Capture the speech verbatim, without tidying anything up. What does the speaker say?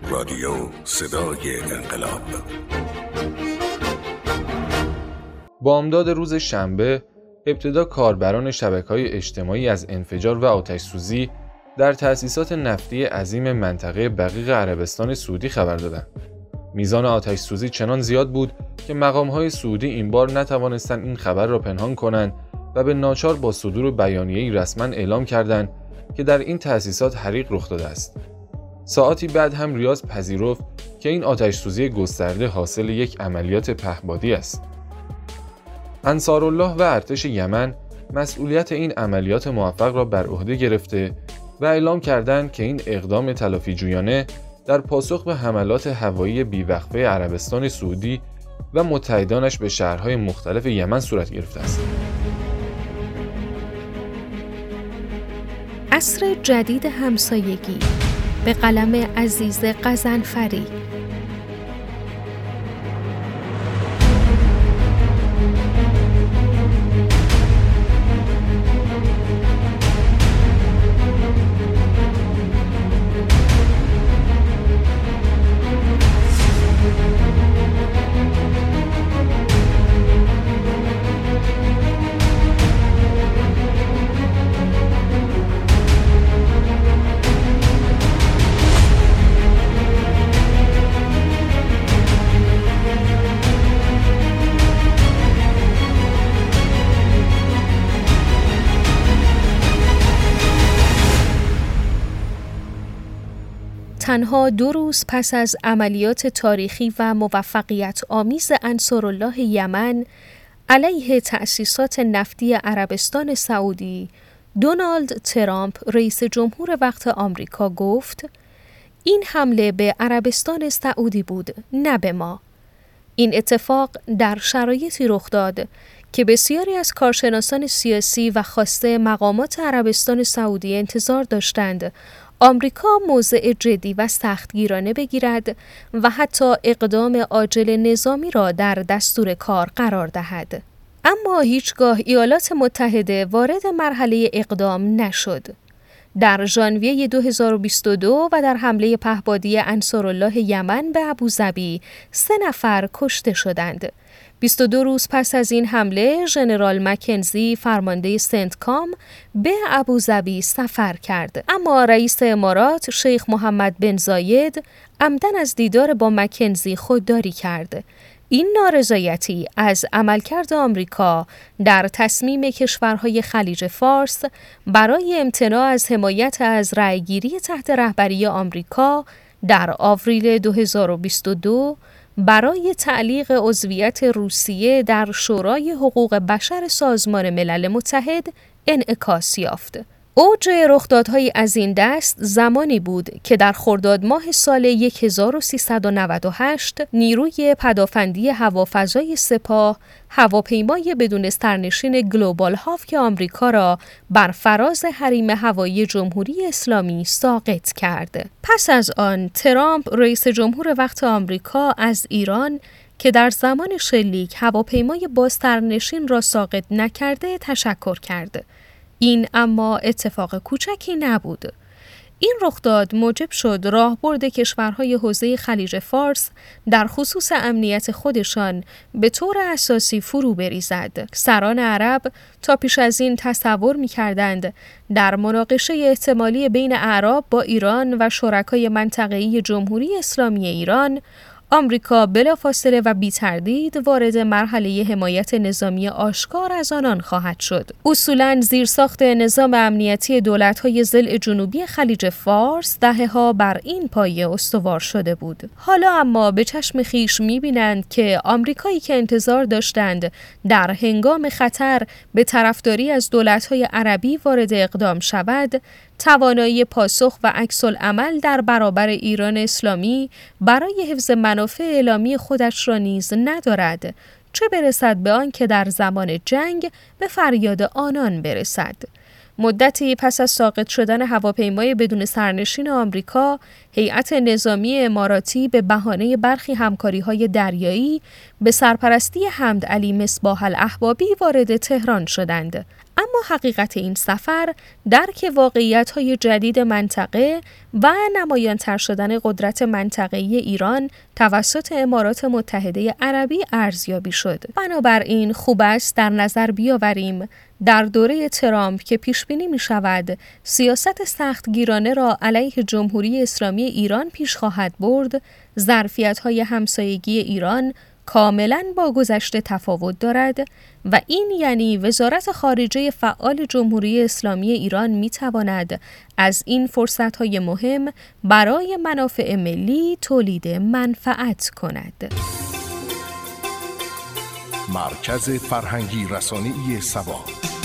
رادیو صدای انقلاب. بامداد روز شنبه ابتدا کاربران شبکه‌های اجتماعی از انفجار و آتش‌سوزی در تأسیسات نفتی عظیم منطقه بقیق عربستان سعودی خبر دادند. میزان آتش‌سوزی چنان زیاد بود که مقام‌های سعودی این بار نتوانستند این خبر را پنهان کنند و به ناچار با صدور بیانیه‌ای رسما اعلام کردند که در این تأسیسات حریق رخ داده است. ساعتی بعد هم ریاض پذیرفت که این آتش‌سوزی گسترده حاصل یک عملیات پهپادی است. انصارالله و ارتش یمن مسئولیت این عملیات موفق را بر عهده گرفته و اعلام کردند که این اقدام تلافی‌جویانه در پاسخ به حملات هوایی بیوقفه عربستان سعودی و متحدانش به شهرهای مختلف یمن صورت گرفته است. عصر جدید همسایگی به قلم عزیز غضنفری. تنها دو روز پس از عملیات تاریخی و موفقیت آمیز انصارالله یمن علیه تأسیسات نفتی عربستان سعودی، دونالد ترامپ رئیس جمهور وقت آمریکا گفت این حمله به عربستان سعودی بود، نه به ما. این اتفاق در شرایطی رخ داد که بسیاری از کارشناسان سیاسی و خاصه مقامات عربستان سعودی انتظار داشتند آمریکا موضع جدی و سختگیرانه بگیرد و حتی اقدام عاجل نظامی را در دستور کار قرار دهد. اما هیچگاه ایالات متحده وارد مرحله اقدام نشد. در ژانویه دو هزار و بیست و دو و در حمله پهپادی انصارالله یمن به ابوظبی سه نفر کشته شدند. بیست و دو روز پس از این حمله، ژنرال مکنزی فرمانده سنتکام به ابوظبی سفر کرد. اما رئیس امارات شیخ محمد بن زاید عمدن از دیدار با مکنزی خودداری کرد. این نارضایتی از عملکرد آمریکا در تصمیم کشورهای خلیج فارس برای امتناع از حمایت از رأیگیری تحت رهبری آمریکا در آوریل دو هزار و بیست و دو برای تعلیق عضویت روسیه در شورای حقوق بشر سازمان ملل متحد انعکاس یافت. اوج رخدادهای از این دست زمانی بود که در خرداد ماه سال هزار و سیصد و نود و هشت نیروی پدافندی هوافضای سپاه هواپیمای بدون سرنشین گلوبال هاوک آمریکا را بر فراز حریم هوایی جمهوری اسلامی ساقط کرد. پس از آن ترامپ رئیس جمهور وقت آمریکا از ایران که در زمان شلیک هواپیمای با سرنشین را ساقط نکرده تشکر کرد. این اما اتفاق کوچکی نبود. این رخداد موجب شد راهبرد کشورهای حوزه خلیج فارس در خصوص امنیت خودشان به طور اساسی فرو بریزد. سران عرب تا پیش از این تصور می‌کردند در مناقشه احتمالی بین اعراب با ایران و شرکای منطقه‌ای جمهوری اسلامی ایران، آمریکا بلافاصله و بی تردید وارد مرحله حمایت نظامی آشکار از آنان خواهد شد. اصولاً زیرساخت نظام امنیتی دولت‌های ضلع جنوبی خلیج فارس دهه‌ها بر این پایه استوار شده بود. حالا اما به چشم خیش می‌بینند که آمریکایی که انتظار داشتند در هنگام خطر به طرفداری از دولت‌های عربی وارد اقدام شود، توانایی پاسخ و عکس‌العمل در برابر ایران اسلامی برای حفظ منافع اعلامی خودش را نیز ندارد، چه برسد به آن که در زمان جنگ به فریاد آنان برسد. مدتی پس از ساقط شدن هواپیمای بدون سرنشین آمریکا، هیئت نظامی اماراتی به بهانه برخی همکاری‌های دریایی به سرپرستی حمد علی مصباح الاحبابی وارد تهران شدند. اما حقیقت این سفر درک واقعیت‌های جدید منطقه و نمایان‌تر شدن قدرت منطقه‌ای ایران توسط امارات متحده عربی ارزیابی شد. بنابراین خوب است در نظر بیاوریم در دوره ترامپ که پیش‌بینی می‌شود سیاست سختگیرانه را علیه جمهوری اسلامی ایران پیش خواهد برد، ظرفیت‌های همسایگی ایران کاملاً با گذشته تفاوت دارد و این یعنی وزارت خارجه فعال جمهوری اسلامی ایران می‌تواند از این فرصت‌های مهم برای منافع ملی تولید منفعت کند. مرکز فرهنگی رسانه‌ای سبا.